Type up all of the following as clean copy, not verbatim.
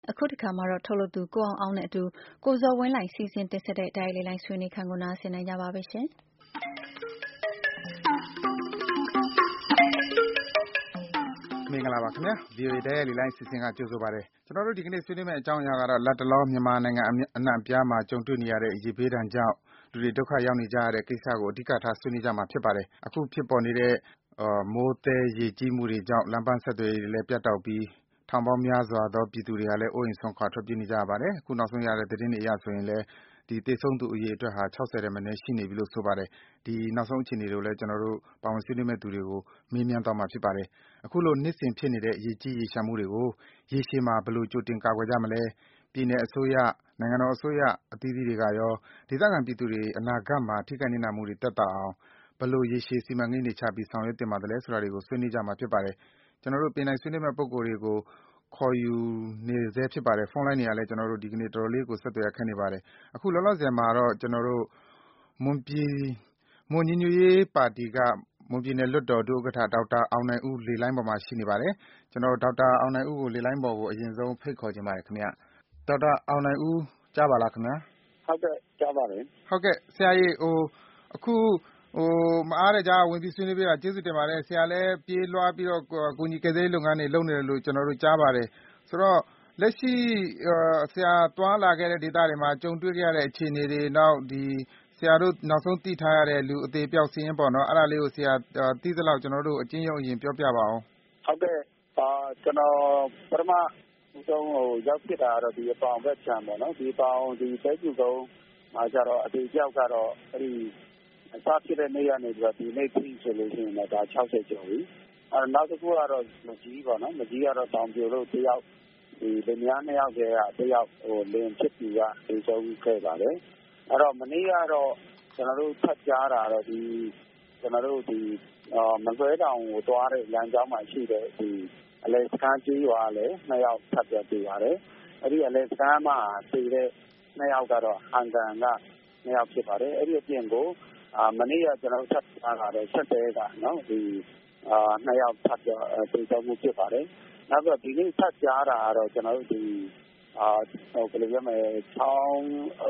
အခုတစ်ခါမှာတော့ထုတ်လုပ်သူကိုအောင်နဲ့အတူကိုဇော်ဝင်းလှိုင်စီစဉ်တင်ဆက်တဲ့တိုင်းလေးလိုက်ဆွေးနွေးခန်းကိုနားဆင်နိုင်ကြပါပြီရှင်မင်္ဂလာပါခင်ဗျာ VOA တိုင်းလေးလိုက်စီစဉ်ကကြိုဆိုပါရစေကျွန်တော်တို့ဒီကနေ့ဆွေးနွေးမယ့်အကြောင်းအရာကတော့လက်တလောမြန်မာနိုင်ငံအနှံ့အပြားမှာကြုံတွေ့နေရတဲ့ရေဘေးဒဏ်ကြောင့်လူတွေဒုက္ခရောက်နေကြရတဲ့ကိစ္စကိုအဓိကထားဆွေးနွေးကြမှာဖြစ်ပါတယ်အခုဖြစ်ပေါ်နေတဲ့မိုးသည်ရေကြီးမှုတွေကြောင့်လမ်းပန်းဆက်သွယ်ရေးတွေလည်းပြတ်တောက်ပြီးထောင်ပေါင်းများစွာသောပြည်သူတွေကလည်းအိုးအိမ်ဆွမ်းခွာထွက်ပြေးနေကြရပါတယ်အခုနောက်ဆုံးရတဲ့သတင်းတွေအရဆိုရင်လည်းဒီသေဆုံးသူအရေအတွက်ဟာ60တဲ့မနည်းရှိနေပြီလို့ဆိုပါတယ်ဒီနောက်ဆုံးအခြေအနေတွေကိုလည်းကျွန်တော်တို့ပါဝင်ဆွေးနွေးမယ့်သူတွေကိုမေးမြန်းသွားမှာဖြစ်ပါတယ်အခုလိုနှစ်စဉ်ဖြစ်နေတဲ့ရေကြီးရေရှမ်းမှုတွေကိုရေရှည်မှာဘယ်လိုကြိုတင်ကာကွယ်ကြမလဲပြည်내အစိုးရနိုင်ငံတော်အစိုးရအသီးသီးတွေကရောဒေသခံပြည်သူတွေအနာဂတ်မှာထိခိုက်နစ်နာမှုတွေတက်တာအောင်ဘယ်လိုရေရှည်စီမံကိန်းတွေချပြီးဆောင်ရွက်တင်ပါသလဲဆိုတာတွေကိုဆွေးနွေးကြမှာဖြစ်ပါတယ်ကျွန်တော်တို့ပြင်နိုင်ဆွေးနွေးမယ့်ပုဂ္ဂိုလ်တွေကိုခေါ်ယူနေဆဲဖြစ်ပါတယ်ဖုန်းလိုင်းတွေကလည်းကျွန်တော်တို့ဒီကနေ့တော်တော်လေးကိုဆက်သွယ်ရခက်နေပါတယ်အခုလောလောဆယ်မှာတော့ကျွန်တော်တို့မွန်ညီညွတ်ရေးပါတီကမွန်ပြည်နယ်လွှတ်တော်ဒုဥက္ကဋ္ဌဒေါက်တာအောင်နိုင်ဦးလေလိုင်းပေါ်မှာရှိနေပါတယ်ကျွန်တော်ဒေါက်တာအောင်နိုင်ဦးကိုလေလိုင်းပေါ်ကိုအရင်ဆုံးဖိတ်ခေါ်ခြင်းပါတယ်ခင်ဗျဒေါက်တာအောင်နိုင်ဦးကြားပါလားခင်ဗျာဟုတ်ကဲ့ကြားပါတယ်ဟုတ်ကဲ့ဆရာကြီးအခုမအားတဲ့ကြားဝင်ပြီးဆွေးနွေးပြတာကျေးဇူးတင်ပါတယ်ဆရာလည်းပြေးလွှားပြီးတော့ကိုကြီးကယ်ဆယ်ရေးလုပ်ငန်းတွေလုပ်နေတယ်လို့ကျွန်တော်တို့ကြားပါတယ်ဆိုတော့လက်ရှိဆရာတွားလာခဲ့တဲ့ဒေသတွေမှာကြုံတွေ့ခဲ့ရတဲ့အခြေအနေတွေနောက်ဒီဆရာတို့နောက်ဆုံးသိထားရတဲ့လူအသေးပြောက်စည်ရင်ပေါ့နော်အဲ့ဒါလေးကိုဆရာသိသလောက်ကျွန်တော်တို့အချင်းရုံအရင်ပြောပြပါအောင်ဟုတ်ကဲ့ကျွန်တော်ပထမဆုံးရောက်ဖြစ်တာကတော့ဒီအပေါင်ဘက်ချမ်းပေါ့နော်ဒီအပေါင်ဒီပဲကျူကုန်းမှာကျတော့အသေးပြောက်ကတော့အဲ့ဒီအစဖြစ်တဲ့နေ့ကနေပြီးတော့ဒီနေ့ထိဆိုလို့ရှိရင်လည်းဒါ60ကျော်ပြီနောက်တစ်ခုကတော့မကြီးပေါ့နော်မကြီးကတော့တောင်ပြိုလို့တယောက်ဒီလင်မယား2ယောက်ကတယောက်လင်ဖြစ်သူကဒီဆုံးခဲ့ပါတယ်အဲ့တော့မနေ့ကတော့ကျွန်တော်တို့ဖတ်ကြားတာတော့ဒီကျွန်တော်တို့ဒီမကွဲတောင်ကိုသွားတဲ့လမ်းကြောင်းမှာရှိတဲ့ဒီအလဲစခန်းကြီးရွာလည်း2ယောက်ဖတ်ပြပေးပါတယ်အဲ့ဒီအလဲစခန်းမှာတည်တဲ့2ယောက်ကတော့အန်ကန်က2ယောက်ဖြစ်ပါတယ်အဲ့ဒီအပြင်ကိုမနေ့ကကျွန်တော်ဖတ်ကြားတာတော့ဆက်တဲ့ကနော်ဒီ2ယောက်ဖတ်ပြပေးတော့မှုဖြစ်ပါတယ်နောက်တော့ဒီနေ့ဖတ်ကြားတာကတော့ကျွန်တော်တို့ဒီဘယ်လိုပြောမလဲချောင်း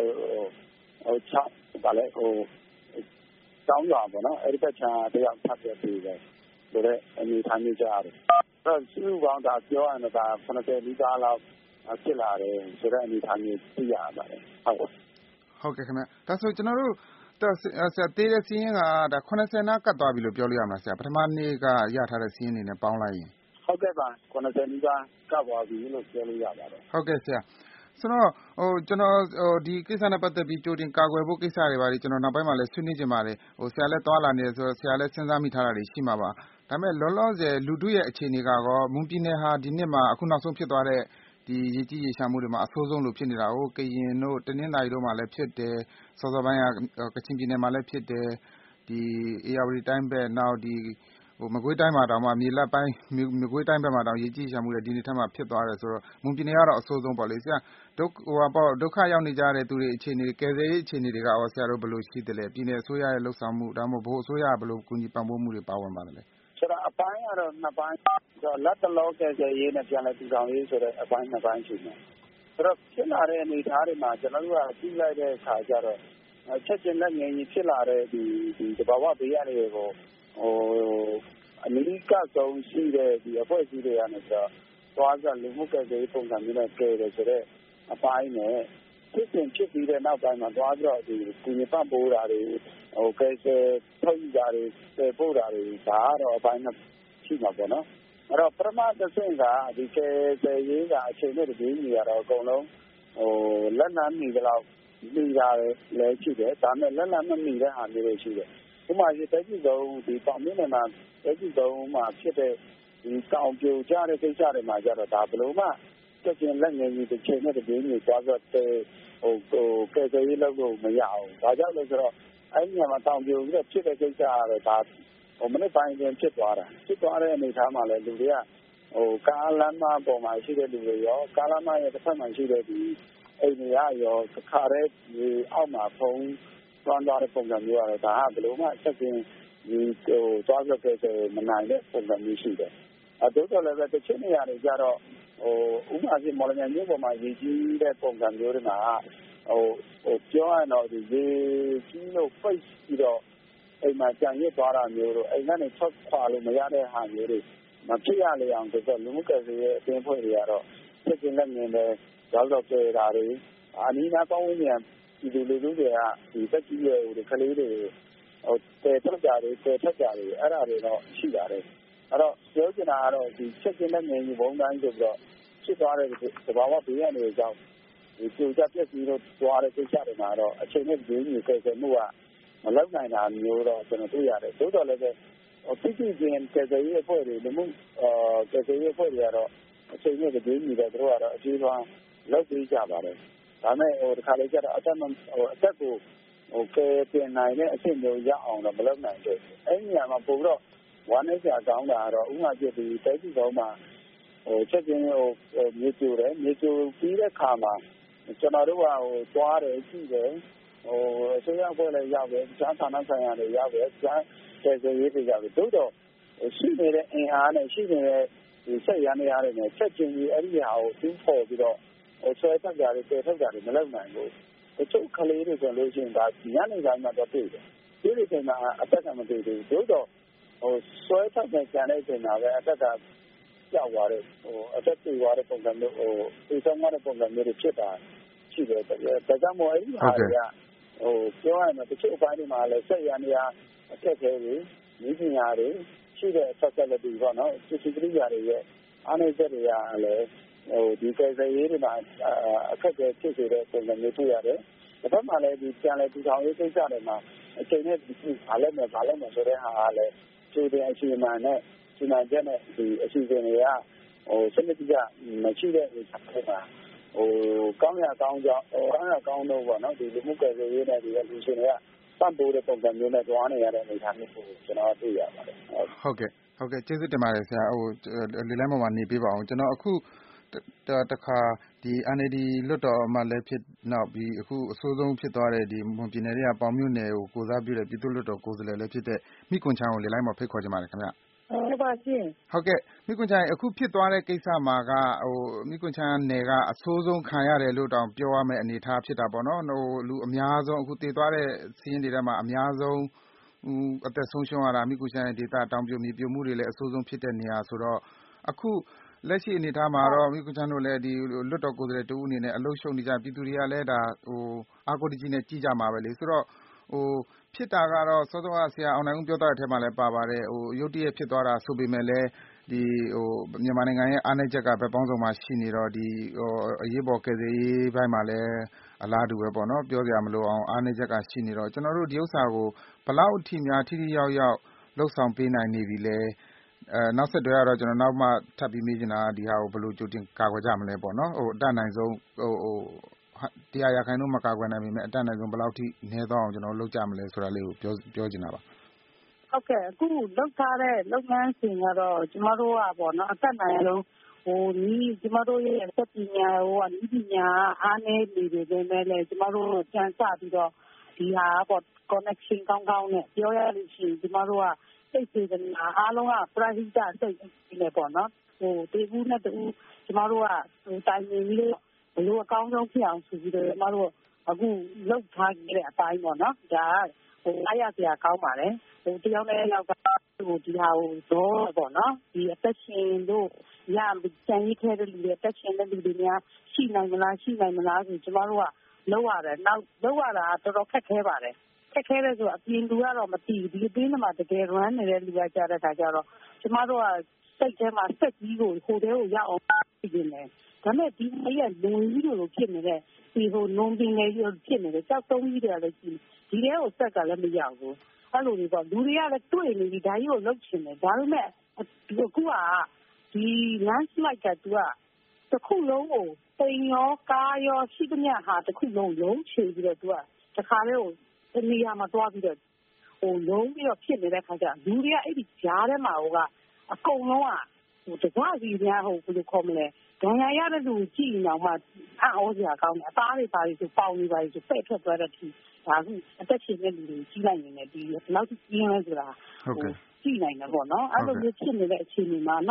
ဗာလဲတောင်းရွာပေါ့နော်အဲ့ဒီဘက်ချာတယောက်ဖတ်ပြပေးတယ်ဆိုတော့အနေထားမျိုးကြားတယ်အဲ့တော့စုပေါင်းတာပြောရရင်ဒါ90လီတာလောက်ဖြစ်လာတယ်ဆိုတော့အနေထားမျိုးသိရပါတယ်ဟုတ်ကဲ့ခင်ဗျဒါဆိုကျွန်တော်တို့ဆရာတေးတဲ့စီးရင်ကဒါ90နားကတ်သွားပြီလို့ပြောလို့ရမှာဆရာပထမနေ့ကရထားတဲ့စီးရင်တွေနဲ့ပေါင်းလိုက်ရင်ဟုတ်ကဲ့ပါ90နီးပါးကပ်သွားပြီလို့ပြောလို့ရပါတယ်ဟုတ်ကဲ့ဆရာဆိုတော့ကျွန်တော်ဒီကိစ္စနဲ့ပတ်သက်ပြီးကြိုတင်ကာကွယ်ဖို့ကိစ္စတွေပါကျွန်တော်နောက်ပိုင်းမှာလည်းဆွေးနွေးချင်ပါတယ်ဆရာလည်းသွားလာနေတယ်ဆိုတော့ဆရာလည်းစဉ်းစားမိထားတာတွေရှိမှာပါဒါပေမဲ့လောလောဆယ်လူထုရဲ့အခြေအနေကတော့မွန်ပြည်နယ်ဟာဒီနှစ်မှာအခုနောက်ဆုံးဖြစ်သွားတဲ့ဒီရေကြီးရေရှာမှုတွေမှာအဆိုးဆုံးလို့ဖြစ်နေတာကိုကရင်တို့တနင်္သာရီတို့မှာလည်းဖြစ်တယ်စောစောပိုင်းကကချင်ပြည်နယ်မှာလည်းဖြစ်တယ်ဒီအေရဝတီတိုင်းဘက်နောက်ဒီမကွေးတိုင်းမှာတောင်မှမြေလတ်ပိုင်းမကွေးတိုင်းဘက်မှာတောင်ရေကြီးရှာမှုတွေဒီနေ့ထက်မှဖြစ်သွားတယ်ဆိုတော့မွန်ပြည်နယ်ကတော့အဆိုးဆုံးပေါ့လေဆရာဒုက္ခရောက်နေကြတဲ့သူတွေအခြေအနေကယ်ဆယ်ရေးအခြေအနေတွေကရောဆရာတို့ဘယ်လိုရှိသလဲပြည်내အစိုးရရဲ့လှုပ်ဆောင်မှုဒါမှမဟုတ်ဘို့အစိုးရကဘယ်လိုကူညီပံ့ပိုးမှုတွေပါဝင်ပါသလဲဆိုတော့အပိုင်းကတော့နှစ်ပိုင်းလက်တလောကယ်ဆယ်ရေးနဲ့ပြန်လည်တည်ထောင်ရေးဆိုတဲ့အပိုင်းနှစ်ပိုင်းရှိတယ်ဆိုတော့ဖြစ်လာတဲ့အနေအထားတွေမှာကျွန်တော်တို့ကပြီးလိုက်တဲ့အခါကျတော့ချက်ချင်းလက်ငယ်ကြီးဖြစ်လာတဲ့ဒီသဘာဝဘေးရတွေကိုအမေရိကဆုံးရှိတဲ့ဒီအဖွဲ့အစည်းတွေကနေဆိုတော့သွားကြလူမှုကယ်ဆယ်ရေးပုံစံမျိုးနဲ့ကယ်တယ်ဆိုတော့အပိုင်းနဲ့ဖြစ်ပြီးတဲ့နောက်ပိုင်းမှာသွားပြီးတော့ဒီကုညီပံ့ပိုးတာတွေကယ်ဆယ်ထုတ်ယူတာတွေပယ်ပို့တာတွေဒါကတော့အပိုင်းနဲ့ရှိမှာပေါ့နော်အဲ့တော့ပထမတစ်ဆင့်ကဒီကယ်ဆယ်ရေးကအချိန်နဲ့တပြေးညီရတော့အကုန်လုံးလက်နမ်းမီတော့မိတာလည်းရှိတယ်ဒါနဲ့လက်နမ်းမမီတဲ့ဟာမျိုးတွေရှိတယ်ဥပမာရေတက်ကြီးဆုံးဒီတောင်မြင့်နယ်မှာတက်ကြီးဆုံးမှာဖြစ်တဲ့ဒီတောင်ပြိုကျတဲ့ကိစ္စတွေမှာကြတော့ဒါဘလို့မှချက်ချင်းလက်ငယ်ကြီးတစ်ချိန်နဲ့တပြေးညီသွားတော့ကယ်ဆယ်ရေးလုပ်လို့မရဘူးဒါကြောင့်လဲဆိုတော့အဲ့ဒီမှာတောင်ပြိုပြီးတော့ဖြစ်တဲ့ကိစ္စကတော့ဒါမနေ့ပိုင်းတွင်ဖြစ်သွားတဲ့အနေအထားမှာလည်းလူတွေကကားလမ်းမပေါ်မှာရှိတဲ့လူတွေရောကားလမ်းမရဲ့တစ်ဖက်မှာရှိတဲ့ဒီအိမ်တွေကရောတစ်ခါတည်းဒီအောက်မှာဖုံးသွန်းသွားတဲ့ပုံစံမျိုးကတော့ဒါကဘယ်လိုမှချက်ချင်းဒီသွားကြတဲ့မနိုင်တဲ့ပုံစံမျိုးရှိတယ်။ဒါတို့တော့လည်းတစ်ချက်နေရာတွေကြတော့ဥပမာဖြင့်မော်လမြိုင်မြို့ပေါ်မှာရေကြီးတဲ့ပုံစံမျိုးတွေမှာပြောရရင်တော့ဒီရေကြီးလို့ပိတ်ပြီးတော့အိမ်မှာကြံရစ်သွားတာမျိုးတို့အိမ်ကနေထွက်ခွာလို့မရတဲ့ဟာမျိုးတွေမဖြစ်ရလေအောင်ဆိုတော့လူမှုကယ်ဆယ်ရေးအသင်းအဖွဲ့တွေကတော့ချက်ချင်းလက်ငင်းတဲ့ရောက်တော့ပြေတာတွေအနည်းငယ်ပေါင်းဝင်ပြန်ဒီလူတွေကဒီတက်ကြီးရဲ့ကလေးတွေတဲထွက်ကြတယ်တဲထွက်ကြတယ်အဲ့ဒါတွေတော့ရှိပါတယ်အဲ့တော့ပြောချင်တာကတော့ဒီချက်ချင်းလက်ငင်းဘုံတိုင်းဆိုတော့ဖြစ်သွားတဲ့သဘာဝဘေးရန်တွေကြောင့်ဒီကျူကြပြည့်စည်လို့သွားတဲ့ကိစ္စတွေမှာတော့အချိန်နဲ့ဒီမျိုးကယ်ဆယ်မှုကမလောက်နိုင်တာမျိုးတော့ကျွန်တော်တွေ့ရတယ်သို့တော်လည်းပဲတိတိကျကျကယ်ဆယ်ရေးအဖွဲ့တွေလူမှုကယ်ဆယ်ရေးအဖွဲ့တွေကတော့အချိန်နဲ့ဒီမျိုးတွေတို့ကတော့အကြီးအကျယ်လောက်ပြီးကြပါတယ်ဒါမဲ့ဒီခါလေးကျတော့အသက်ကိုကယ်တင်နိုင်တဲ့အဆင့်မျိုးရအောင်တော့မလုပ်နိုင်ဘူးအဲ့ဒီနေရာမှာပို့တော့ဝမ်းနည်းစရာကောင်းတာကတော့ဥပမာပြဒီတိုက်စီကောင်းမှာချက်ချင်းမြေကျိုတယ်မြေကျိုပြီးတဲ့ခါမှာကျွန်တော်တို့ကသွားတယ်ကြည့်တယ်အစိုးရအဖွဲ့လည်းရောက်တယ်ကျန်းဌာနဆိုင်ရာတွေရောက်တယ်ကျန်းကယ်ဆယ်ရေးတွေရောက်တယ်သို့တော့ရှိနေတဲ့အင်အားနဲ့ရှိနေတဲ့ဒီဆက်ရနေရတယ်နဲ့ချက်ချင်းကြီးအဲ့ဒီဟာကိုသိဖို့ပြီးတော့ဆွဲတက်ကြတယ်တည်ထုတ်ကြတယ်မလုပ်နိုင်ဘူးတချို့ကလေးတွေဆိုလို့ရှိရင်ဒါညနေပိုင်းမှာတော့တွေ့တယ်ဒီလိုချိန်မှာအသက်ကမတွေ့ဘူးသို့တော့ဆွဲတက်တဲ့ကြံတဲ့အချိန်မှာပဲအသက်ကကြောက်သွားတယ်အသက်ပြေသွားတဲ့ပုံစံမျိုးပြေဆုံးသွားတဲ့ပုံစံမျိုးတွေဖြစ်တာရှိတယ်ဒါကြောင့်မို့အဲ့ဒီဟာတွေကပြောရရင်တချို့အပိုင်းတွေမှာလည်းဆက်ရနေရအခက်အခဲတွေဤပညာတွေရှိတဲ့ facility ပေါ့နော်စစ်စစ်ကိရိယာတွေရဲ့အားနည်းချက်တွေကလည်းဒီကယ်ဆယ်ရေးတွေမှာအခက်အခဲဖြစ်စေတဲ့ပုံစံမျိုးတွေ့ရတယ်။ဒါပေမဲ့လည်းဒီပြန်လည်ထူထောင်ရေးကိစ္စတွေမှာအချိန်နဲ့ဘာလဲမယ်ဆိုတဲ့ဟာကလည်းကျိုးတဲ့အချိန်မှန်နဲ့ဒီမှာကျတဲ့ဒီအစီအစဉ်တွေကစနစ်တကျမရှိတဲ့အခါမှာကောင်းရကောင်းကြောင်းကောင်းတော့ပေါ့နော်ဒီလူမှုကယ်ဆယ်ရေးနဲ့ဒီလူရှင်တွေကစံပိုးတဲ့ပုံစံမျိုးနဲ့တွားနေရတဲ့အနေအထားမျိုးကိုကျွန်တော်တွေ့ရပါတယ်ဟုတ်ကဲ့ကျေးဇူးတင်ပါတယ်ဆရာလေလမ်းပေါ်မှာနေပေးပါအောင်ကျွန်တော်အခုတခါဒီ NLD လွတ်တော်အမတ်လည်းဖြစ်နောက်ပြီးအခုအဆိုးဆုံးဖြစ်သွားတဲ့ဒီမွန်ပြည်နယ်ရဲ့ပေါင်မြို့နယ်ကိုကိုစားပြုတဲ့ပြည်သူ့လွတ်တော်ကိုယ်စားလှယ်လည်းဖြစ်တဲ့မိကွန်ချောင်းကိုလေလိုင်းမှာဖိတ်ခေါ်ချင်ပါတယ်ခင်ဗျဟုတ်ပါရှင်ဟုတ်ကဲ့မိကွန်ချောင်းအခုဖြစ်သွားတဲ့ကိစ္စမှာကမိကွန်ချောင်းနယ်ကအဆိုးဆုံးခံရတယ်လို့တောင်ပြောရမယ့်အနေအထားဖြစ်တာပေါ့နော်လူအများဆုံးအခုတည်သွားတဲ့စီးရင်တွေထဲမှာအများဆုံးအသက်ဆုံးရှုံးရတာမိကွန်ချောင်းရဲ့ဒေသတောင်ပြိုမြေပြိုမှုတွေလည်းအဆိုးဆုံးဖြစ်တဲ့နေရာဆိုတော့အခုလက်ရှိအနေအထားမှာတော့မိကွန်ချောင်းတို့လည်းဒီလွတ်တော်ကိုယ်စားလှယ်တဦးအနေနဲ့အလုပ်ရှုပ်နေကြပြည်သူတွေကလည်းဒါအားကိုးတကြီးနဲ့ကြည့်ကြမှာပဲလေဆိုတော့ဖြစ်တာကတော့စောစောကဆရာအောင်နိုင်ဦးပြောသွားတဲ့အထက်မှာလည်းပါပါတယ်ရုတ်တရက်ဖြစ်သွားတာဆိုပေမဲ့လည်းဒီမြန်မာနိုင်ငံရဲ့အားနည်းချက်ကဘက်ပေါင်းစုံမှာရှိနေတော့ဒီအရေးပေါ်ကယ်ဆယ်ရေးဘက်မှာလည်းအလားတူပဲပေါ့နော်ပြောစရာမလိုအောင်အားနည်းချက်ကရှိနေတော့ကျွန်တော်တို့ဒီဥစ္စာကိုဘယ်လောက်အထိများထိထိရောက်ရောက်လှုပ်ဆောင်ပေးနိုင်နေပြီလဲနောက်ဆက်တွဲကတော့ကျွန်တော်နောက်မှထပ်ပြီးမေးချင်တာကဒီဟာကိုဘယ်လိုကြိုတင်ကာကွယ်ကြမလဲပေါ့နော်အတတ်နိုင်ဆုံး100% မကာကွယ်နိုင်ပေမဲ့အတတ်နိုင်ဆုံးဘယ်လောက်ထိနည်းသွားအောင်ကျွန်တော်လုပ်ကြမလဲဆိုတာလေးကိုပြောချင်တာပါဟုတ်ကဲ့အခုလုပ်ထားတဲ့လုပ်ငန်းစဉ်ကတော့ကျမတို့ကပေါ့နော်အတတ်နိုင်ဆုံးကျမတို့ရဲ့စက်ပညာဤပညာအားနည်းနေပေမဲ့လည်းကျမတို့ကြံစပြီးတော့ဒီဟာပေါ့ connection ကောင်းကောင်းနဲ့ပြောရလို့ရှိရင်ကျမတို့ကစိတ်စေတနာအားလုံးကပရဟိတစိတ်နဲ့ပေါ့နော်တေဘူးနဲ့တူကျမတို့ကတိုင်ပင်ပြီးတော့ဘယ်လိုအကောင်းဆုံးဖြစ်အောင်ဆိုပြီးတော့ကျမတို့အခုလုပ်ထားခဲ့တဲ့အပိုင်းပေါ့နော်ဒါကအားရစရာကောင်းပါတယ်တယောက်နဲ့ယောက်ကဒီဟာကိုတော့ပေါ့နော်ဒီအသက်ရှင်လို့ရကြံရည်ခဲ့တဲ့လူတွေအသက်ရှင်တဲ့လူတွေများရှိနိုင်မလားဆိုကျမတို့ကလုပ်ရတယ်နောက်လုပ်ရတာတော်တော်ခက်ခဲပါတယ်ခက်ခဲတဲ့ဆိုအပြင်လူကတော့မသိဘူးဒီအတင်းမှာတကယ် run နေတဲ့လူကကြားတဲ့ခါကျတော့ကျမတို့ကစိတ်ထဲမှာစက်ကြီးကိုဟိုတဲကိုရောက်အောင်ပြင်တယ်ဒါမဲ့ဒီနေ့ကလုံကြီးလိုဖြစ်နေတဲ့ဒီနုံပင်လေးဖြစ်နေတဲ့ကြောက်တုံးကြီးတွေကလည်းဒီထဲကိုစက်ကလည်းမရောက်ဘူးအဲ့လိုတွေပေါ့လူတွေကလည်းတွေ့နေပြီဒါကြီးကိုလှုပ်ချင်တယ်ဒါပေမဲ့အခုကဒီ landslide ကသူကတစ်ခုလုံးကိုပိန်ရောကားရောရှိသမျှဟာတစ်ခုလုံးလုံးချေပြီးတော့သူကတခါလေးကိုတနေရာမှာတွားပြီးတော့လုံးပြီးတော့ဖြစ်နေတဲ့ခါကျလူတွေကအဲ့ဒီကြားထဲမှာကအကုန်လုံးကတစစီများဘယ်လိုခေါ်မလဲဒဏ်ရာရတဲ့လူကြည့်နေအောင်မှအံ့ဩစရာကောင်းတယ်အသားတွေပါပြီးဆိုပေါင်နေပါပြီးဆိုပဲ့ထွက်သွားတဲ့ဒီဒါအခုအသက်ရှင်တဲ့လူတွေကြီးလိုက်နေတယ်ဒီဘယ်လောက်ကြီးလဲဆိုတာဟုတ်ကဲ့ကြည့်နိုင်တယ်ပေါ့နော်အဲ့လိုမျိုးဖြစ်နေတဲ့အခြေအနေမှာနောက်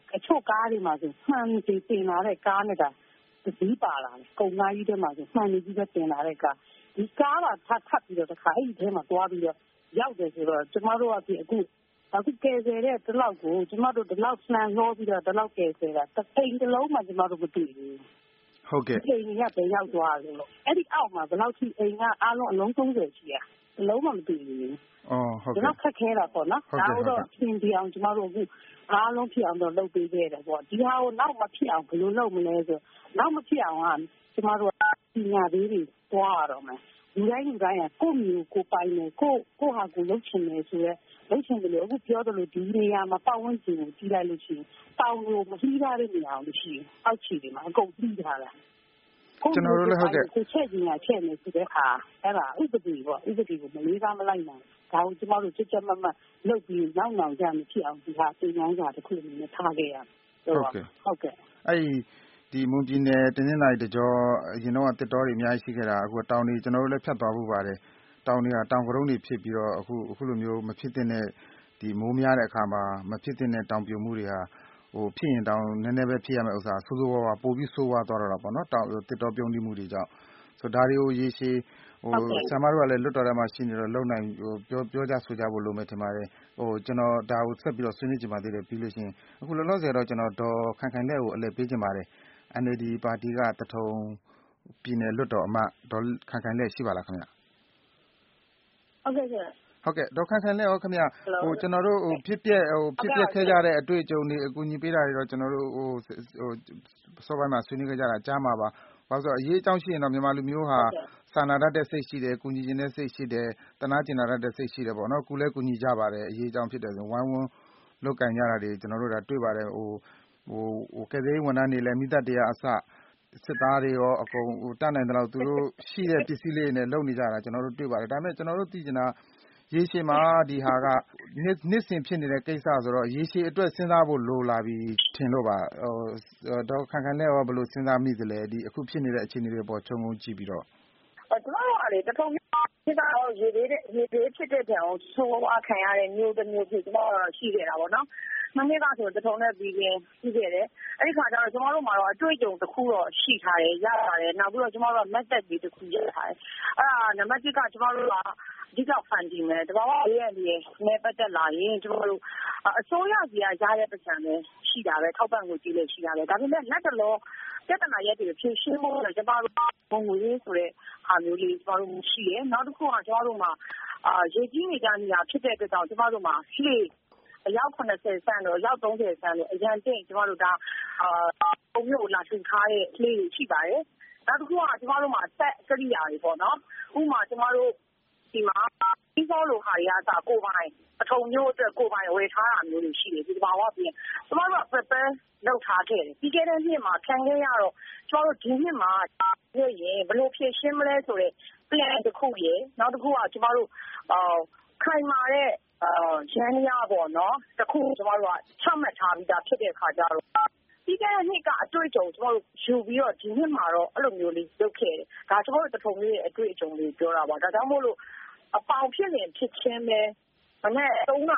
တချို့ကားတွေမှာဆိုမှန်တွေတင်လာတဲ့ကားနဲ့တစည်းပါလာတယ်ကုန်ကားကြီးထဲမှာဆိုမှန်နေကြီးပဲတင်လာတဲ့ကားဒီကားကထပ်ပြီးတော့တစ်ခါအဲ့ဒီထဲမှာသွားပြီးတော့ရောက်တယ်ဆိုတော့ကျမတို့ကအခုကယ်ဆယ်တဲ့ဒီလောက်ကိုကျမတို့ဒီလောက်ဆန်လို့ပြီးတော့ဒီလောက်ကယ်ဆယ်တာတိမ်တစ်လုံးမှကျမတို့မတွေ့ဘူးဟုတ်ကဲ့အိမ်ကပဲရောက်သွားတယ်အဲ့ဒီအောက်မှာဘယ်လောက်ထိအိမ်ကအားလုံးအလုံး30ရှိရအလုံးမှမတွေ့ဘူးဟုတ်ကဲ့ဒီလောက်ခက်ခဲတာပေါ့နော်ဒါတော့ပြင်ပြအောင်ကျမတို့အခုအားလုံးဖြစ်အောင်တော့လုပ်ပေးခဲ့တယ်ပေါ့ဒီဟာကိုနောက်မဖြစ်အောင်ဘယ်လိုလုပ်မလဲဆိုနောက်မဖြစ်အောင်ကကျမတို့ပညာသေးတွေတွားရတော့မယ်လူတိုင်းကကိုယ့်မျိုးကိုပိုင်တယ်ကိုဟာကိုလုပ်ချင်တယ်ဆိုရဲလုပ်ချင်တယ်လို့အခုပြောတယ်လို့ဒီနေရာမှာပတ်ဝန်းကျင်ကိုကြီးလိုက်လို့ရှိရင်တောင်ကိုမပြီးသားတဲ့နေရာကိုရှိရင်အောက်ခြေတွေမှာအကုန်ပြီးထားတာကျွန်တော်တို့လည်းဟုတ်ကဲ့ကိုချက်နေဆိုတဲ့ဟာအဲ့ဒါဥပဒေပေါ့ဥပဒေကိုမလေးစားမလိုက်နိုင်ဒါကိုကျမတို့ကြက်မတ်လုပ်ပြီးနောက်ကြမဖြစ်အောင်ဒီဟာသင်ခန်းစာတစ်ခုအနေနဲ့ထားခဲ့ရဟုတ်ကဲ့အဲ့ဒီမွန်ပြည်နယ်တင်းနှင်းတိုင်းတကြောအရင်တော့တစ်တော်တွေအများကြီးရှိခဲ့တာအခုတောင်တွေကျွန်တော်တို့လည်းဖြတ်သွားဖို့ပါတယ်တောင်တွေကတောင်ကရုံးတွေဖြစ်ပြီးတော့အခုလိုမျိုးမဖြစ်တဲ့ဒီမိုးများတဲ့အခါမှာမဖြစ်တဲ့တောင်ပြိုမှုတွေဟာဖြစ်ရင်တောင်နည်းနည်းပဲဖြစ်ရမယ့်ဥစ္စာဆိုးဆိုးဝါးဝါပိုပြီးဆိုးဝါးသွားတော့တာပေါ့နော်တောင်တစ်တော်ပြုံးတိမှုတွေကြောင့်ဆိုဒါတွေကိုရေရှည်ဆရာမတို့ကလည်းလွတ်တော်ထဲမှာရှိနေတော့လုံနိုင်ပြောကြဆိုကြဖို့လိုမယ်ထင်ပါတယ်ကျွန်တော်ဒါကိုဆက်ပြီးတော့ဆွေးနွေးကြပါသေးတယ်ပြီးလို့ရှိရင်အခုလောလောဆယ်တော့ကျွန်တော်ဒေါ်ခိုင်ခိုင်လက်ကိုအလဲပေးချင်ပါတယ် NLD ပါတီကတထုံပြည်နယ်လွတ်တော်အမတ်ဒေါ်ခိုင်ခိုင်လက်ရှိပါလားခင်ဗျဟုတ်ကဲ့ဟုတ်ကဲ့ဒေါ်ခိုင်ခိုင်လက်ရောခင်ဗျကျွန်တော်တို့ဖြစ်ပျက်ခဲ့ကြတဲ့အတွေ့အကြုံတွေအကူအညီပေးတာတွေတော့ကျွန်တော်တို့စောပိုင်းမှာဆွေးနွေးခဲ့ကြတာကြားမှာပါဘာလို့ဆိုအရေးအကြောင်းရှိရင်တော့မြန်မာလူမျိုးဟာစာနာတတ်တဲ့စိတ်ရှိတယ်၊ကူညီခြင်းတဲ့စိတ်ရှိတယ်၊တနာကျင်နာတတ်တဲ့စိတ်ရှိတယ်ပေါ့နော်။ကူလည်းကူညီကြပါတယ်အရေးအကြောင်းဖြစ်တယ်ဆိုဝိုင်းဝန်းလုပ်ကင်ကြတာတွေကျွန်တော်တို့တွေ့ပါတယ်ကယ်ဆယ်ရေးဝန်ထမ်းတွေလည်းမိသက်တရားအစစစ်သားတွေရောအကုန်တတ်နိုင်တယ်လို့သူတို့ရှိတဲ့ပစ္စည်းလေးတွေနဲ့လုပ်နေကြတာကျွန်တော်တို့တွေ့ပါတယ်ဒါပေမဲ့ကျွန်တော်တို့သိချင်တာရေရှည်မှာဒီဟာကနှစ်စဉ်ဖြစ်နေတဲ့ကိစ္စဆိုတော့ရေရှည်အတွက်စဉ်းစားဖို့လိုလာပြီထင်လို့ပါဒေါ်ခိုင်ခိုင်လက်ရောဘယ်လိုစဉ်းစားမိသလဲဒီအခုဖြစ်နေတဲ့အခြေအနေတွေပေါ်ခြုံငုံကြည့်ပြီးတော့ကျွန်တော်ကလေတထုံဖြစ်တာတော့ရေသေးဖြစ်တဲ့တံကိုဆိုးဝါးခံရတဲ့မျိုးတစ်မျိုးဖြစ်ကျွန်တော်တော့ရှိခဲ့တာပေါ့နော်မနေ့ကဆိုတထုံနဲ့ပြီးခဲ့တယ်အဲ့ဒီခါကျတော့ကျွန်တော်တို့မှာတော့အတွေ့အကြုံတစ်ခုတော့ရှိထားတယ်ရပါတယ်နောက်ပြီးတော့ကျွန်တော်တို့က method ကြီးတစ်ခုရထားတယ်အဲ့ဒါနံပါတ်1ကကျွန်တော်တို့ကအဓိက funding နဲ့တဘာဝရေးရတယ်နဲ့ပတ်သက်လာရင်ကျွန်တော်တို့အစိုးရကြီးကရတဲ့ပတ်စံပဲရှိတာပဲထောက်ပံ့ငွေကြီးလည်းရှိတာပဲဒါပေမဲ့လက်တလောပြဿနာရက်တွေဖြေရှင်းဖို့လည်းကျွန်တော်တို့ငွေရေးဆိုတဲ့ဟာမျိုးလေးကျွန်တော်တို့ရှိတယ်နောက်တစ်ခုကကျွန်တော်တို့မှာရေကြီးနေကြနေတာဖြစ်တဲ့အတွက်ကြောင့်ကျွန်တော်တို့မှာလှေအယောက်80ဆန်းတော့အယောက်30ဆန်းလို့အရင်တင်ကျွန်တော်တို့ဒါပုံမျိုးလာထူထားတဲ့လှေတွေရှိပါတယ်နောက်တစ်ခုကကျွန်တော်တို့မှာစက်ကရိယာတွေပေါ့နော်ဥပမာကျွန်တော်တို့ဒီမှာပြီးသောလိုဟာတွေကစကိုပိုင်အထုံမျိုးအတွက်ကိုပိုင်ဝယ်ထားတာမျိုးတွေရှိတယ်ဒီမှာတော့ပြင်ကျွန်တော်တို့ prepare လုပ်ထားခဲ့တယ်ပြီးခဲ့တဲ့နှစ်မှာခံခဲ့ရတော့ကျွန်တော်တို့ဒီနှစ်မှာဖြစ်ရင်ဘယ်လိုဖြည့်ရှင်းမလဲဆိုတော့ plan တစ်ခုရယ်နောက်တစ်ခုကကျွန်တော်တို့ခိုင်မာတဲ့ရန်ရပေါ့နော်တစ်ခုကျွန်တော်တို့ကချမှတ်ထားပြီးသားဖြစ်တဲ့အခါကျတော့ပြီးခဲ့တဲ့နှစ်ကအတွေ့အကြုံကျွန်တော်တို့ယူပြီးတော့ဒီနှစ်မှာတော့အဲ့လိုမျိုးလေးလုပ်ခဲ့တယ်ဒါကျွန်တော်တို့တထုံလေးရဲ့အတွေ့အကြုံလေးပြောတာပါဒါကြောင့်မို့လို့အပေါင်ဖြစ်ရင်ဖြစ်ချင်းပဲမနေ့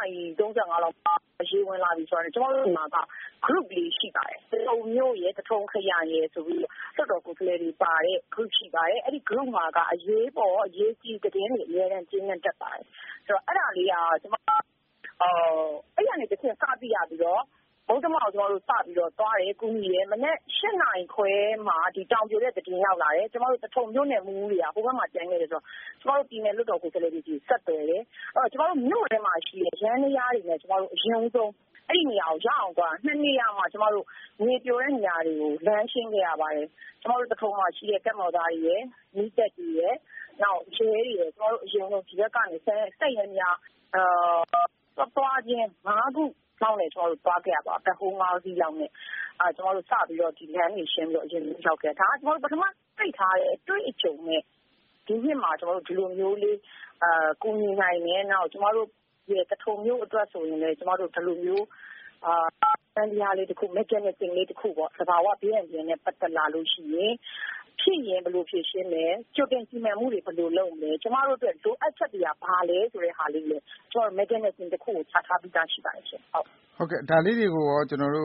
3:35လောက်ရေဝင်လာပြီဆိုတော့ကျွန်တော်တို့ဒီမှာက group လေးရှိပါတယ်တထုံမျိုးရဲ့တထုံခရရဲ့ဆိုပြီးတော့တော်ကိုယ်လေးတွေပါတဲ့ group ရှိပါတယ်အဲ့ဒီ group မှာကအရေးပေါ်အရေးကြီးတဲ့တင်းတွေအများနဲ့ကျင်းနေတတ်ပါတယ်ဆိုတော့အဲ့ဒါလေးကကျွန်တော်အဲ့ရနေတစ်ချက်စပြရပြီးတော့ဘုဒ္ဓမောင်ကျွန်တော်တို့စပြီးတော့သွားတယ်ကုညီတယ်မနေ့7နာရီခွဲမှာဒီတောင်ပြိုတဲ့တင်ရောက်လာတယ်ကျွန်တော်တို့တထုံမြို့နယ်မူးတွေကဟိုဘက်မှာကျန်ခဲ့တယ်ဆိုတော့ကျွန်တော်တို့ပြည်နယ်လွတ်တော်ကိုယ်စားလှယ်တွေဆက်သွယ်တယ်အဲ့တော့ကျွန်တော်တို့မြို့ထဲမှာရှိတဲ့ရန်နေရာတွေနဲ့ကျွန်တော်တို့အရင်ဆုံးအဲ့ဒီနေရာကိုရအောင်သွား2နေရာမှာကျွန်တော်တို့နေပြိုတဲ့နေရာတွေကိုလမ်းရှင်းခဲ့ရပါတယ်ကျွန်တော်တို့တထုံမှာရှိတဲ့ကက်မော်သားတွေရယ်မိသက်တွေရယ်နောက်ရဲတွေရယ်ကျွန်တော်တို့အရင်ဆုံးဒီဘက်ကနေဆက်ရများသွားခြင်း5ခုလောက်နဲ့ကျွန်တော်တို့သွားခဲ့ရပါတဟိုး5စီးလောက်နဲ့ကျွန်တော်တို့စပြီးတော့ဒီလမ်းနေရှင်းပြီးတော့အရင်ရောက်ခဲ့ဒါကျွန်တော်တို့ပထမသိထားတဲ့အတွေ့အကြုံနဲ့ဒီနှစ်မှာကျွန်တော်တို့ဒီလိုမျိုးလေးကူညီနိုင်နေနောက်ကျွန်တော်တို့ဒီတထုံမျိုးအတွက်ဆိုရင်လည်းကျွန်တော်တို့ဒီလိုမျိုးတန်တရားလေးတစ်ခု mechanism လေးတစ်ခုပေါ့သဘာဝဘေးအန္တရာယ်နဲ့ပတ်သက်လာလို့ရှိရင်ဖြစ်ရင်ဘယ်လိုဖြစ်ရှင်းလဲကြိုတင်စီမံမှုတွေဘယ်လိုလုပ်လဲကျမတို့အတွက်လိုအပ်ချက်တွေကဘာလဲဆိုတဲ့ဟာလေးလေကျွန်တော် mechanism တစ်ခုကိုချထားပြီးသားရှိပါတယ်ရှင်ဟုတ်ကဲ့ဒါလေးတွေကိုရောကျွန်တော်တို့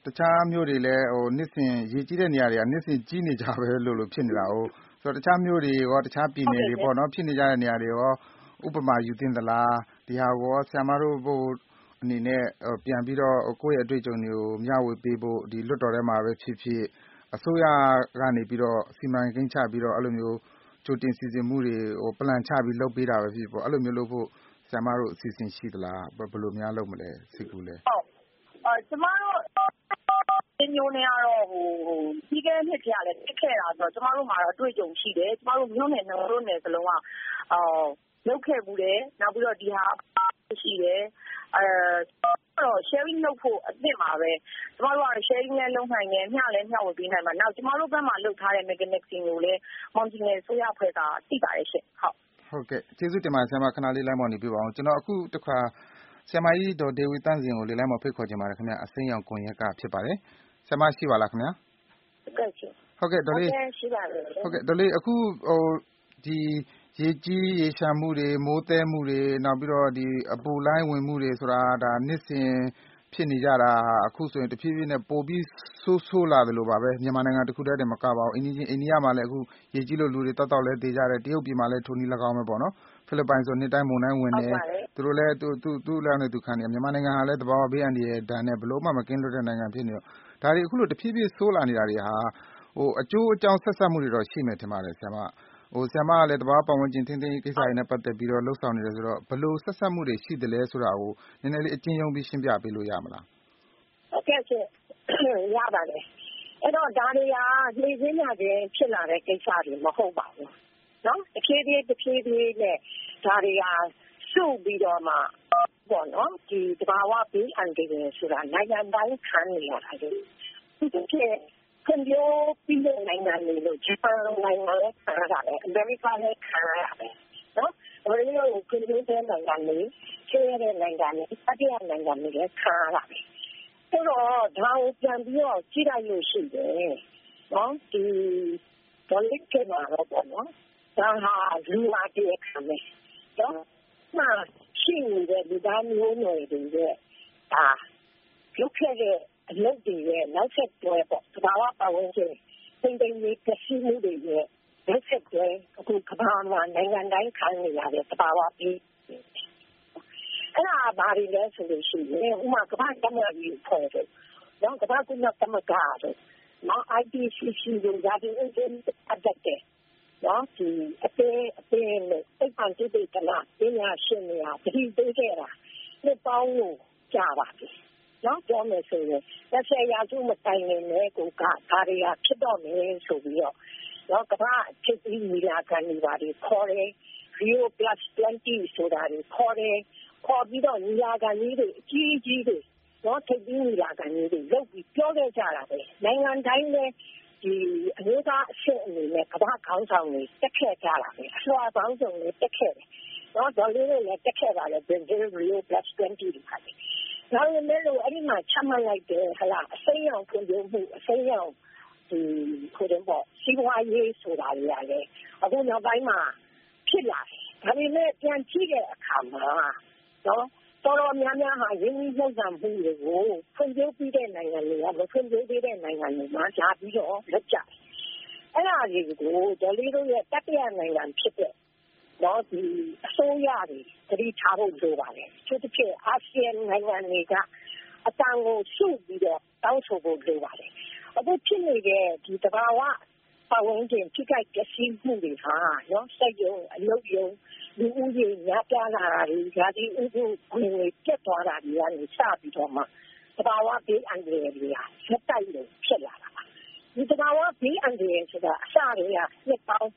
တခြားမြို့တွေလည်းနှစ်စဉ်ရေကြီးတဲ့နေရာတွေကနှစ်စဉ်ကြီးနေကြပဲလို့ဖြစ်နေတာ哦ဆိုတော့တခြားမြို့တွေရောတခြားပြည်နယ်တွေပေါ့နော်ဖြစ်နေကြတဲ့နေရာတွေရောဥပမာယူသင့်သလားဒီဟာကိုဆရာမတို့အနေနဲ့ပြန်ပြီးတော့ကိုယ့်ရဲ့အတွေ့အကြုံတွေကိုမျှဝေပေးဖို့ဒီလွတ်တော်ထဲမှာပဲဖြစ်ဖြစ်အစိုးရကနေပြီးတော့စီမံကိန်းချပြီးတော့အဲ့လိုမျိုးကြိုတင်စီစဉ်မှုတွေplan ချပြီးလုပ်ပေးတာပဲဖြစ်ပေါ့အဲ့လိုမျိုးလုပ်ဖို့ဆရာမတို့အစီအစဉ်ရှိသလားဘယ်လိုများလုပ်မလဲစိတ်ကူးလဲကျမတို့ဒီမျိုးနဲ့ကတော့ပြီးခဲ့တဲ့နှစ်ကလည်းတက်ခဲ့တာဆိုတော့ကျမတို့မှာတော့အတွေ့အကြုံရှိတယ်ကျမတို့မျိုးနယ်တို့နယ်စလုံးကလုပ်ခဲ့ဘူးတယ်နောက်ပြီးတော့ဒီဟာရှိတယ်တော့ sharing လုပ်ဖို့အသင့်ပါပဲကျမတို့က sharing လည်းလုပ်နိုင်တယ်မျှလည်းမျှဝေပေးနိုင်မှာနောက်ကျမတို့ဘက်မှာလုပ်ထားတဲ့ mechanism ကိုလည်း Montreal ဆိုရဖွဲ့တာသိပါတယ်ရှင့်ဟုတ်ကဲ့ကျေးဇူးတင်ပါတယ်ဆရာမခဏလေးလိုင်းပေါ်နေပြပါအောင်ကျွန်တော်အခုတစ်ခါဆရာမကြီးဒေါ်ဒေဝီတန့်စင်ကိုလေလိုင်းပေါ်ဖိတ်ခေါ်ချင်ပါတယ်ခင်ဗျအစိမ်းရောင်ကွန်ရက်ကဖြစ်ပါတယ်ဆရာမရှိပါလားခင်ဗျဟုတ်ကဲ့ဒေါ်လေးရှိပါပြီဟုတ်ကဲ့ဒေါ်လေးအခုဒီရေကြီးရေရှာမှုတွေမိုးသဲမှုတွေနောက်ပြီးတော့ဒီအပူလိုင်းဝင်မှုတွေဆိုတာဒါနှစ်စဉ်ဖြစ်နေကြတာအခုဆိုရင်တဖြည်းဖြည်းနဲ့ပိုပြီးဆိုးလာတယ်လို့ပါပဲမြန်မာနိုင်ငံတစ်ခုတည်းတည်းမကပါဘူးအိန္ဒိယမှာလည်းအခုရေကြီးလို့လူတွေတောက်လဲသေကြတယ်တရုတ်ပြည်မှာလည်းထိုနည်း၎င်းပဲပေါ့နော်ဖိလစ်ပိုင်ဆိုနှစ်တိုင်းမုန်တိုင်းဝင်တယ်သူတို့လည်းသူ့လမ်းနဲ့သူခံနေမြန်မာနိုင်ငံကလည်းတဘာဝဘေးအန္တရာယ်ဒဏ်နဲ့ဘလို့မှမကင်းလွတ်တဲ့နိုင်ငံဖြစ်နေတော့ဒါတွေအခုလိုတဖြည်းဖြည်းဆိုးလာနေတာတွေဟာအကျိုးအကြောင်းဆက်စပ်မှုတွေတော့ရှိမယ်ထင်ပါတယ်ဆရာမဆရာမကလည်းတဘာပတ်ဝန်းကျင်ထိန်းသိမ်းရေးကိစ္စတွေနဲ့ပတ်သက်ပြီးတော့လှုပ်ဆောင်နေတယ်ဆိုတော့ဘယ်လိုဆက်စပ်မှုတွေရှိတယ်လဲဆိုတာကိုနည်းနည်းလေးအကျဉ်းချုံးပြီးရှင်းပြပေးလို့ရမလားဟုတ်ကဲ့ရှင်ရပါတယ်အဲ့တော့ဒါတွေကနေစင်းရတဲ့ဖြစ်လာတဲ့ကိစ္စတွေမဟုတ်ပါဘူးเนาะတဖြည်းဖြည်းနဲ့ဒါတွေကစုပြီးတော့မှပေါ့နော်ဒီတဘာဝဘေးအန္တရာယ်ဆိုတာနိုင်ငံတိုင်းခံနေရတာလေဒီကခွင့်ပြုပြီးတဲ့နိုင်ငံတွေလို့ဂျပန်နိုင်ငံလည်းခံရတယ်အမေရိကလည်းခံရတယ်နော်ဒါပေမဲ့ခွင့်ပြုတဲ့နိုင်ငံတွေချဲတဲ့နိုင်ငံတွေအတ္တရနိုင်ငံတွေလည်းခံရတယ်ဆိုတော့ဒါကိုပြန်ပြီးတော့ကြည့်လိုက်လို့ရှိတယ်နော်ဒီဒေါ်လစ်ကမှာတော့ပေါ့နော်ဒါဟာလူလာတဲ့ခံမယ်နော်မှရှိနေတဲ့လူသားမျိုးနွယ်တွေရဲ့လုတ်ခဲ့တဲ့အလုပ်တွေရဲ့နောက်ဆက်တွဲပေါ့သဘာဝပတ်ဝန်းကျင်သိမ့်သိမ့်လေးပြည့်စုံမှုတွေရဲ့နောက်ဆက်တွဲအခုကမ္ဘာမှာနိုင်ငံတိုင်းခံနေရတဲ့သဘာဝပြီးအဲ့ဒါဘာတွေလဲဆိုလို့ရှိရင်ဥမာကမ္ဘာ့ဓမ္မကြီးဖွဲ့တယ်နော်ကမ္ဘာ့ကုလသမဂ္ဂတို့နော် IPCC တို့ဒါတွေအကျဉ်းအပ်တဲ့နော်ဒီအသေးနဲ့စိတ်ပန်းတိတ်ကလာပညာရှင်တွေဟာတတိပေးခဲ့တာနှစ်ပေါင်းလို့ကြာပါပြီနော်ပြောမယ်ဆိုရင်20ရာစုမတိုင်နဲ့ကိုကဒါတွေကဖြစ်တော့မယ်ဆိုပြီးတော့နော်ကမ္ဘာဖြစ်ပြီးမိလာခံနေပါလေခေါ်တယ် Rio Plus 20ဆိုတာတွေခေါ်တယ်ခေါ်ပြီးတော့ညီလာခံကြီးတွေအကြီးကြီးတွေနော်ထိပ်ပြီးညီလာခံကြီးတွေလုပ်ပြီးပြောခဲ့ကြတာပဲနိုင်ငံတိုင်းလည်းဒီအမျိုးသားအဆင့်အနေနဲ့ကမ္ဘာခေါင်းဆောင်တွေတက်ခဲ့ကြတာပဲအစွာပေါင်းစုံတွေတက်ခဲ့တယ်နော်ဒေါ်လေးတွေလည်းတက်ခဲ့ပါလေ Brazil Rio Plus 20တွေပါလေဒါပေမဲ့လို့အဲ့ဒီမှာချမှတ်လိုက်တယ်ဟလာအစိမ်းရောင်ဖွံ့ဖြိုးမှုအစိမ်းရောင်ဒီခေါ်တယ်ပေါ့စီးပွားရေးဆိုတာတွေလည်းအခုနောက်ပိုင်းမှာဖြစ်လာတယ်ဒါပေမဲ့ပြန်ကြည့်တဲ့အခါမှာနော်တော်တော်များများဟာရင်းနှီးမြှုပ်နှံမှုတွေကိုဖွံ့ဖြိုးပြီးတဲ့နိုင်ငံတွေကမဖွံ့ဖြိုးသေးတဲ့နိုင်ငံတွေမှာကြာပြီးတော့လက်ကျအဲ့ဒါတွေကိုဒေါ်လေးတို့ရဲ့တတိယနိုင်ငံဖြစ်တဲ့နော်ဒီအစိုးရတွေတတိထားဖို့လိုပါတယ်သူတစ်ချက်အာဆီယံနိုင်ငံတွေကအတန်ကိုစုပြီးတော့တောင်းဆိုဖို့လိုပါတယ်အခုဖြစ်နေတဲ့ဒီတဘာဝပတ်ဝန်းကျင်ထိခိုက်ပျက်စီးမှုတွေဟာနော်စိတ်ယုံအလုပ်ယုံလူဦးရေများပြားလာတာတွေဓာတိဥပုဝင်တွေပြတ်သွားတာတွေကနေစပြီးတော့မှတဘာဝဘေးအန္တရာယ်တွေဟာဆက်တိုက်လို့ဖြစ်လာတာပါဒီတဘာဝဘေးအန္တရာယ်ဆိုတာအစတွေကနှစ်ပေါင်း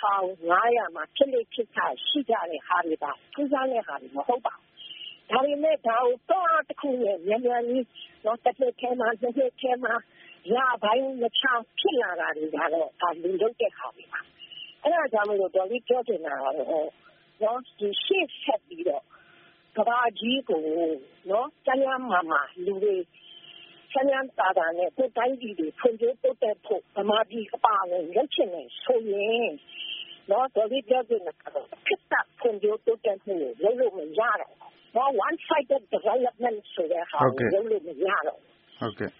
1500မှာဖြစ်လေဖြစ်တာရှိကြတဲ့ဟာတွေပါထူးခြားတဲ့ဟာတွေမဟုတ်ပါဘူးဒါပေမဲ့ဒါကိုတော့တစ်ခုနဲ့မြန်မြန်ကြီးတော့တစ်နှစ်ထဲမှာနှစ်နှစ်ထဲမှာရပိုင်းမချောင်ဖြစ်လာတာတွေကတော့ဒါလူလုပ်တဲ့ခါတွေပါအဲ့ဒါကြောင့်မလို့ဒေါ်လေးပြောချင်တာကတော့နော်ဒီရှေ့ဆက်ပြီးတော့ကဘာကြီးကိုနော်ကျန်းမာလူတွေဆန်းရမ်းတာတာနဲ့ကိုယ်တိုင်းပြည်တွေဖွံ့ဖြိုးတိုးတက်ဖို့ဗမာပြည်အပါအဝင်လုပ်ချင်တယ်ဆိုရင်နော်ဒေါ်လေးပြောချင်တာကတော့ခက်တာဖွံ့ဖြိုးတိုးတက်မှုကိုလုပ်လို့မရတော့နော် one sided development ဆိုတဲ့ဟာကိုလုပ်လို့မရတော့ဟုတ်ကဲ့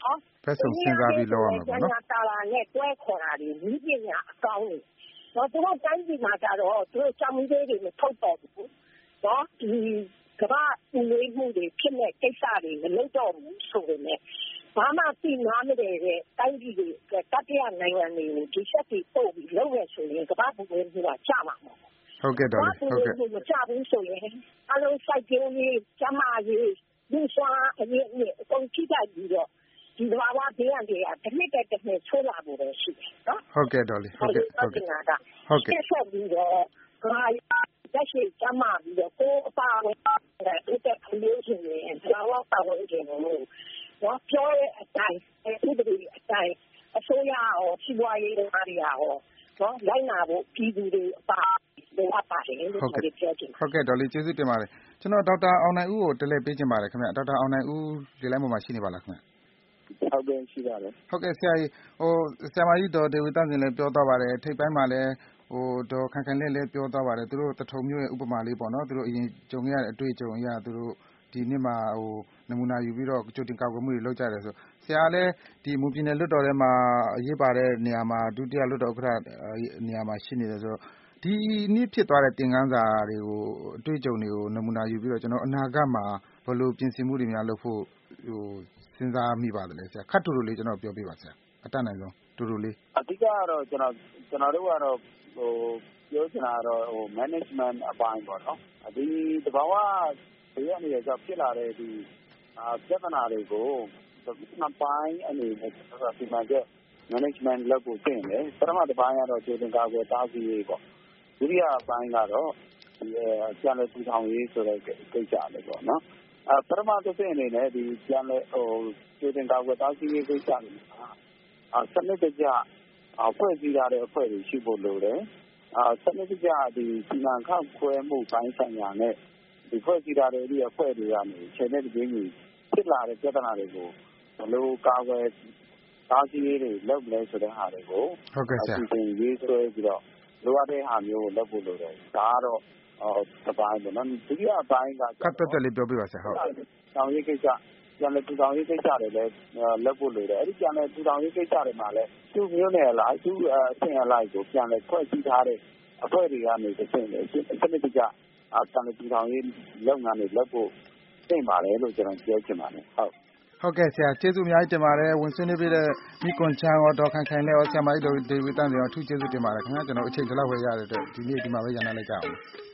က်စုံစဉ်းစားပြီးလုပ်ရမှာပေါ့နော်။တာလာနဲ့တွဲခေါ်တာတွေနည်းပညာအကောင်းတွေနော်သူတို့တိုင်းပြည်မှာကြတော့သူတို့ကြောင်မီးတွေမထုတ်တော့ဘူးနော်ဒီကမ္ဘာပူနွေးမှုတွေဖြစ်တဲ့ကိစ္စတွေမလုပ်တော့ဘူးဆိုပေမဲ့ဘာမှသိနာမတဲ့တိုင်းပြည်တွေတတိယနိုင်ငံတွေကိုဒီချက်တွေပို့ပြီးလုပ်ရဆိုရင်ကမ္ဘာပူနွေးမှုကကျမှာမဟုတ်ဟုတ်ကဲ့တော်လေးဟုတ်ကဲ့မကြဘူးဆိုရင်အလုံးစိုက်ကြရေးကျမရေးလူစွာအရေးနဲ့အကုန်ထိခိုက်ပြီးတော့ဒီဘာဝဘေးရန်တွေကတစ်နှစ်ဆိုးလာဖို့ပဲရှိတယ်နော်ဟုတ်ကဲ့တော်လေးဟုတ်ကဲ့ဟုတ်ကဲ့ဆက်ပြီးတော့ဘာတက်ရှိကျမပြီးတော့ကိုအပါဝင်တဲ့တက်အလို့ရှိရင်ဘာဝပါဝင်ခြင်းလို့နော်ပြောတဲ့အတိုင်းဥပဒေအတိုင်းအစိုးရရောစီးပွားရေးတွေအားရောနော်လိုက်နာဖို့ပြည်သူတွေအပါလိုအပ်ပါတယ်လို့ပြောချင်ဟုတ်ကဲ့ဒေါ်လေးကျေးဇူးတင်ပါတယ်ကျွန်တော်ဒေါက်တာအောင်နိုင်ဦးကိုတလဲပေးချင်ပါတယ်ခင်ဗျဒေါက်တာအောင်နိုင်ဦးဒီလိုင်းပေါ်မှာရှိနေပါလားခင်ဗျဟုတ်ကဲ့ရှိပါတယ်ဟုတ်ကဲ့ဆရာကြီးဆရာမကြီးဒေါ်ဒေဝီတန့်စင်လည်းပြောသွားပါတယ်ထိပ်ပိုင်းမှာလည်းဒေါ်ခိုင်ခိုင်လည်းပြောသွားပါတယ်သူတို့တထုံမျိုးရဲ့ဥပမာလေးပေါ့နော်သူတို့အရင်ကြုံရတဲ့အတွေ့အကြုံအရသူတို့ဒီနှစ်မှာနမူနာယူပြီးတော့ကြိုတင်ကာကွယ်မှုတွေလုပ်ကြတယ်ဆိုဆရာလည်းဒီမူပြည်နယ်လွှတ်တော်ထဲမှာအရေးပါတဲ့နေရာမှာဒုတိယလွှတ်တော်ဥက္ကဋ္ဌနေရာမှာရှိနေတယ်ဆိုတော့ဒီနေ့ဖြစ်သွားတဲ့သင်ခန်းစာတွေကိုအတွေ့အကြုံတွေကိုနမူနာယူပြီးတော့ကျွန်တော်အနာဂတ်မှာဘယ်လိုပြင်ဆင်မှုတွေများလုပ်ဖို့စဉ်းစားမိပါသလဲဆရာခတ်တူတူလေးကျွန်တော်ပြောပြပါဆရာအတတ်နိုင်ဆုံးတူတူလေးအဓိကကတော့ကျွန်တော်တို့ကတော့ပြောချင်တာကတော့management အပိုင်းပေါ့နော်ဒီတဘာဝဘေးရနေတဲ့ကြောင့်ဖြစ်လာတဲ့ဒီပြဿနာတွေကိုနှစ်ပိုင်းအနေနဲ့ဒီမှာကျ management လုပ်ဖို့တင်တယ်ပထမတစ်ပိုင်းကတော့ကြိုတင်ကာကွယ်တားဆီးရေးပေါ့ဒုတိယပိုင်းကတော့ဒီပြန်လည်ထူထောင်ရေးဆိုတဲ့ကိစ္စလေးပေါ့နော်ပထမတစ်ဆင့်အနေနဲ့ဒီပြန်လည်ကြိုတင်ကာကွယ်တားဆီးရေးကိစ္စတွေစနစ်တကျဖွဲ့စည်းထားတဲ့အဖွဲ့တွေရှိဖို့လိုတယ်စနစ်တကျဒီစီမံခန့်ခွဲမှုပိုင်းဆိုင်ရာနဲ့ဒီဖွဲ့စည်းထားတဲ့ဒီအဖွဲ့တွေကနေခြေနဲ့တပြင်းကြီးဖြစ်လာတဲ့ပြဿနာတွေကိုဘယ်လိုကာကွယ်တားဆီးရေးတွေလုပ်လဲဆိုတဲ့ဟာတွေကိုဟုတ်ကဲ့ဆရာဒီပြင်ရေးဆွဲပြီးတော့လိုအပ်တဲ့ဟာမျိုးကိုလုပ်ဖို့လိုတယ်ဒါကတော့တစ်ပိုင်းပေါ့နော်ဒုတိယပိုင်းကကတ်တက်လေးပြောပြပါဆရာဟုတ်တောင်ရေးကိစ္စပြန်လည်ထူထောင်ရေးကိစ္စတွေလည်းလုပ်ဖို့လိုတယ်အဲ့ဒီပြန်လည်ထူထောင်ရေးကိစ္စတွေမှာလည်းသူ့မျိုးနဲ့လားသူ့အဆင့်အလိုက်ကိုပြန်လည်ဖွဲ့စည်းထားတဲ့အဖွဲ့တွေကနေတစ်ဆင့်လေစနစ်တကျပြန်လည်ထူထောင်ရေးလုပ်ငန်းတွေလုပ်ဖို့သင့်ပါတယ်လို့ကျွန်တော်ပြောချင်ပါတယ်ဟုတ်ကဲ့ဆရာကျေးဇူးအများကြီးတင်ပါတယ်ဝင်ဆွေးနွေးပေးတဲ့မိကွန်ချမ်းရောဒေါ်ခိုင်ခိုင်လည်းရောဆရာမကြီးဒေဝီတန့်စင်ရောအထူးကျေးဇူးတင်ပါတယ်ခင်ဗျာကျွန်တော်အချိန်ဒီလောက်ပဲရတဲ့အတွက်ဒီနေ့ဒီမှာပဲရန်နာလိုက်ကြအောင်